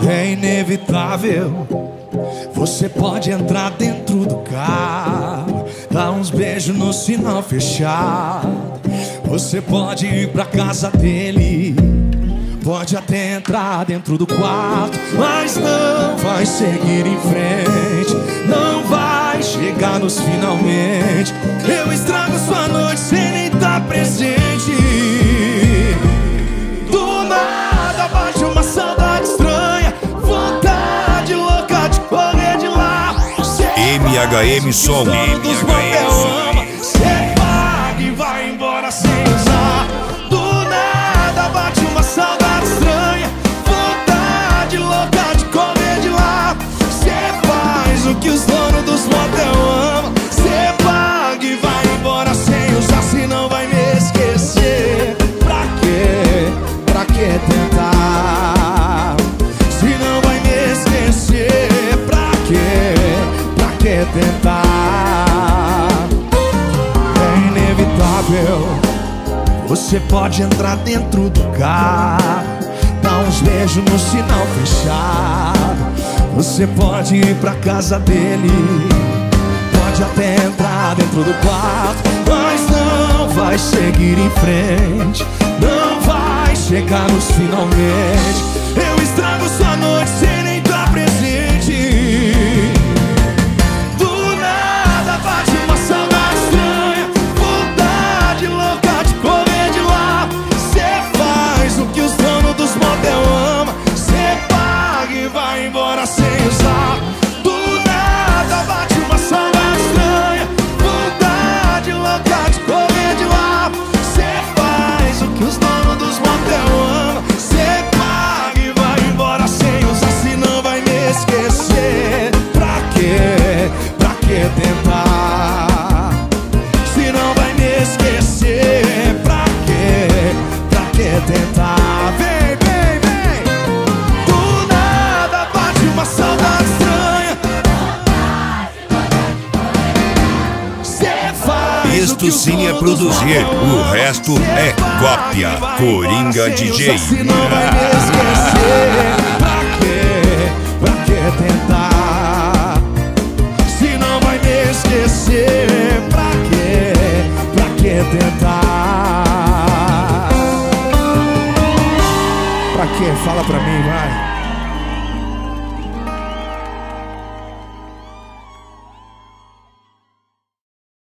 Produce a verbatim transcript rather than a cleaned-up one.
É inevitável. Você pode entrar dentro do carro, dar uns beijos no sinal fechado. Você pode ir pra casa dele, pode até entrar dentro do quarto, mas não vai seguir em frente, não vai chegar nos finalmente. Eu estrago sua noite sem nem estar presente. Do nada bate uma saudade estranha, vontade louca de correr de lá. M H M Som, M H M Som. Cê paga e vai embora sem usar. Do nada bate uma saudade estranha, vontade louca de correr de lá. Cê faz o que os donos dos motel amam. Cê paga e vai embora sem usar, senão vai me esquecer. Pra quê? Pra que tentar? Se não vai me esquecer, pra quê? Pra que tentar? É inevitável. Você pode entrar dentro do carro, dar uns beijos no sinal fechado. Você pode ir pra casa dele, pode até entrar dentro do quarto, mas não vai seguir em frente, não vai chegar nos finalmente. Eu estrago sua noite sem nem estar presente. Do nada bate uma saudade estranha, vontade louca de correr de lá. Cê faz o que os donos dos motel amam. Cê paga e vai embora sem usar. Do nada bate uma saudade estranha, vontade louca de correr de lá. Cê faz o que os donos dos motel amam. Cê paga e vai embora sem usar, senão vai me esquecer. Pra quê? Pra que tentar? Se não vai me esquecer, pra quê? Pra que tentar? Vem, vem, vem. Do nada bate uma saudade estranha. Cê faz o que Isto os sim é donos dos produzir, motel o amam. resto Cê é paga cópia. e vai Coringa embora sem D J. usar, senão vai me esquecer. Pra quê? Pra que tentar? Se não vai me esquecer, pra quê? Pra que tentar?